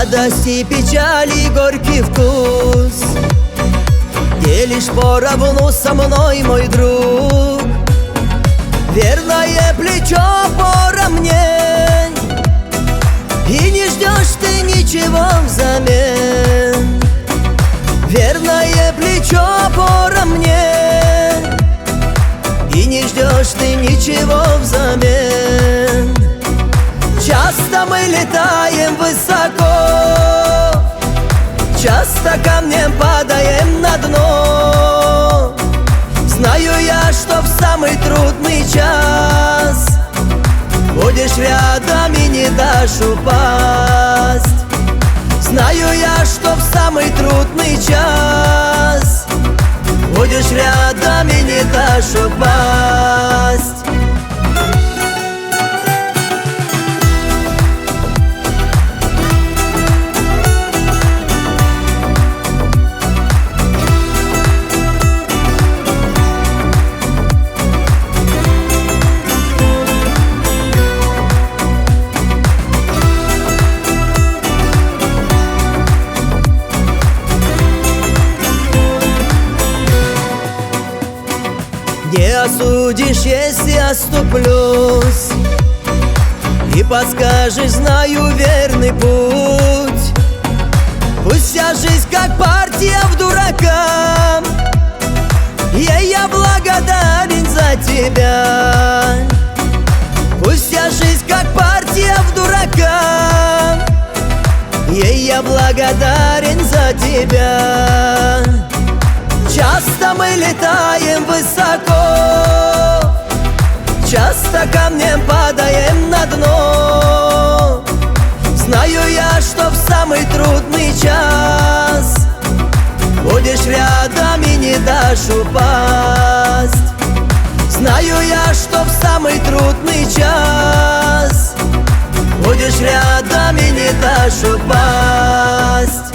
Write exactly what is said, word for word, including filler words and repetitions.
радости, печали, горький вкус делишь поровну со мной, мой друг. Верное плечо поровней, и не ждешь ты ничего взамен. Верное плечо поровней, и не ждешь ты ничего взамен. Часто мы летаем высоко, часто камнем падаем на дно. Знаю я, что в самый трудный час будешь рядом и не дашь упасть. Знаю я, что в самый трудный час будешь рядом и не дашь упасть. Не осудишь, если оступлюсь, и подскажешь, знаю верный путь. Пусть вся жизнь как партия в дурака, ей я благодарен за тебя. Пусть вся жизнь как партия в дурака, ей я благодарен за тебя. Часто мы летаем высоко, часто камнем падаем на дно. Знаю я, что в самый трудный час будешь рядом и не дашь упасть. Знаю я, что в самый трудный час будешь рядом и не дашь упасть.